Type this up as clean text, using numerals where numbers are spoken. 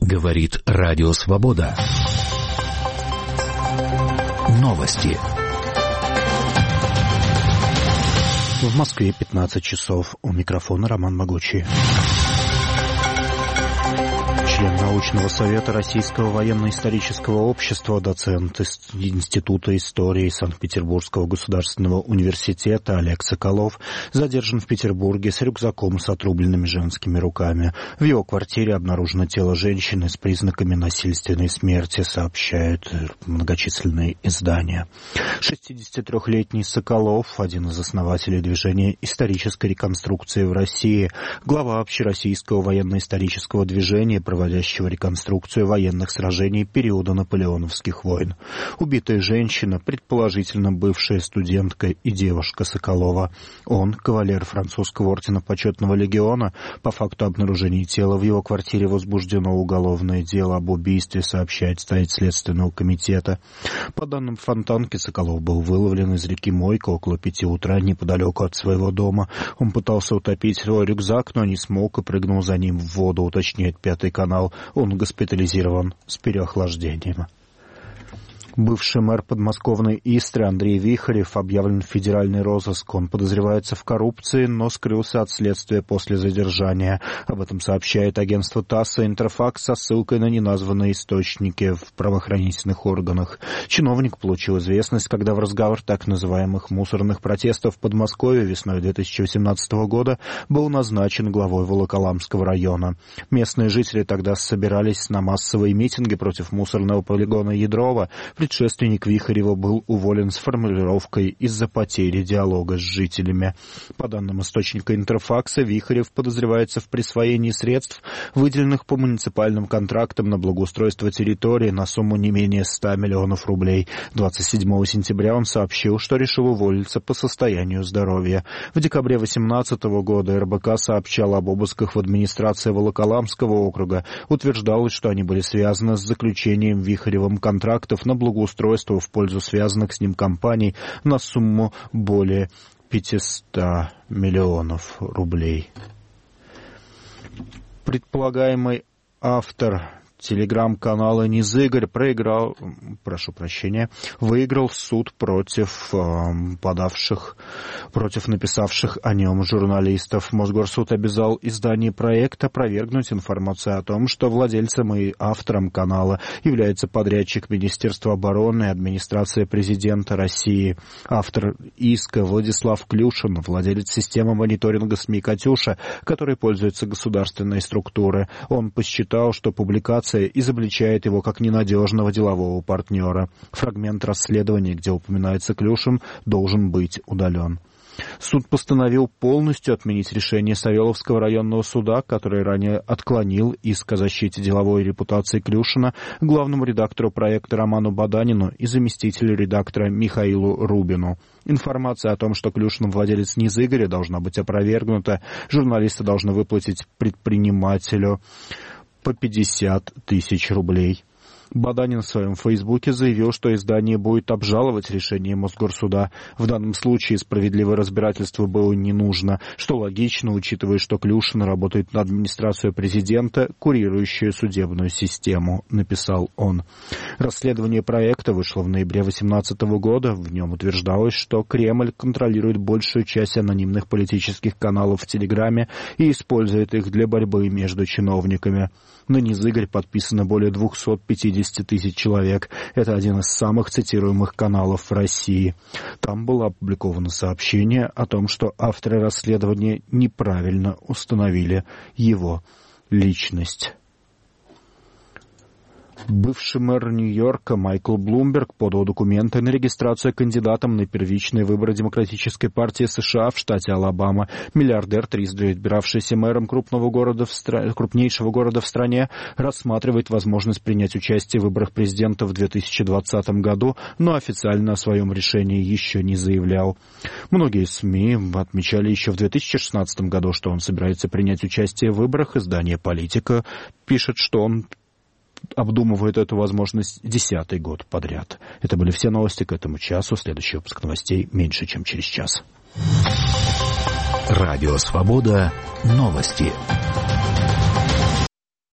Говорит Радио Свобода. Новости. В Москве 15 часов. У микрофона Роман Могучий. Член научного совета Российского военно-исторического общества, доцент Института истории Санкт-Петербургского государственного университета Олег Соколов задержан в Петербурге с рюкзаком с отрубленными женскими руками. В его квартире обнаружено тело женщины с признаками насильственной смерти, сообщают многочисленные издания. 63-летний Соколов, один из основателей движения исторической реконструкции в России, глава общероссийского военно-исторического движения, проводящего реконструкцию военных сражений периода наполеоновских войн. Убитая женщина, предположительно бывшая студентка и девушка Соколова. Он, кавалер французского ордена Почетного легиона. По факту обнаружения тела в его квартире возбуждено уголовное дело об убийстве, сообщает сайт Следственного комитета. По данным Фонтанки, Соколов был выловлен из реки Мойка около 5 утра неподалеку от своего дома. Он пытался утопить свой рюкзак, но не смог и прыгнул за ним в воду, уточняет Пятый канал. Он госпитализирован с переохлаждением. Бывший мэр подмосковной Истры Андрей Вихарев объявлен в федеральный розыск. Он подозревается в коррупции, но скрылся от следствия после задержания. Об этом сообщает агентство ТАСС и Интерфакс со ссылкой на неназванные источники в правоохранительных органах. Чиновник получил известность, когда в разгар так называемых мусорных протестов в Подмосковье весной 2018 года был назначен главой Волоколамского района. Местные жители тогда собирались на массовые митинги против мусорного полигона Ядрова. Предшественник Вихарева был уволен с формулировкой из-за потери диалога с жителями. По данным источника Интерфакса, Вихарев подозревается в присвоении средств, выделенных по муниципальным контрактам на благоустройство территории на сумму не менее 100 миллионов рублей. 27 сентября он сообщил, что решил уволиться по состоянию здоровья. В декабре 2018 года РБК сообщал об обысках в администрации Волоколамского округа. Утверждалось, что они были связаны с заключением Вихаревым контрактов на благоустройство в пользу связанных с ним компаний на сумму более 500 миллионов рублей. Предполагаемый автор телеграм-канала Низыгорь выиграл суд против написавших о нем журналистов. Мосгорсуд обязал издание проекта опровергнуть информацию о том, что владельцем и автором канала является подрядчик Министерства обороны и администрация президента России. Автор иска Владислав Клюшин, владелец системы мониторинга СМИ «Катюша», которой пользуются государственные структуры. Он посчитал, что публикация изобличает его как ненадежного делового партнера. Фрагмент расследования, где упоминается Клюшин, должен быть удален. Суд постановил полностью отменить решение Савеловского районного суда, который ранее отклонил иск о защите деловой репутации Клюшина главному редактору проекта Роману Баданину и заместителю редактора Михаилу Рубину. Информация о том, что Клюшин владелец Низыгоря, должна быть опровергнута. Журналисты должны выплатить предпринимателю по 50 тысяч рублей. Баданин в своем фейсбуке заявил, что издание будет обжаловать решение Мосгорсуда. В данном случае справедливое разбирательство было не нужно, что логично, учитывая, что Клюшин работает на администрацию президента, курирующую судебную систему, написал он. Расследование проекта вышло в ноябре 2018 года. В нем утверждалось, что Кремль контролирует большую часть анонимных политических каналов в Телеграме и использует их для борьбы между чиновниками. На Низыгорь подписано более 250 тысяч человек. Это один из самых цитируемых каналов в России. Там было опубликовано сообщение о том, что авторы расследования неправильно установили его личность. Бывший мэр Нью-Йорка Майкл Блумберг подал документы на регистрацию кандидатом на первичные выборы Демократической партии США в штате Алабама. Миллиардер, трижды избиравшийся мэром крупнейшего города в стране, рассматривает возможность принять участие в выборах президента в 2020 году, но официально о своем решении еще не заявлял. Многие СМИ отмечали еще в 2016 году, что он собирается принять участие в выборах. Издание «Политика» пишет, что он обдумывает эту возможность 10-й год подряд. Это были все новости к этому часу. Следующий выпуск новостей меньше, чем через час. Радио «Свобода». Новости.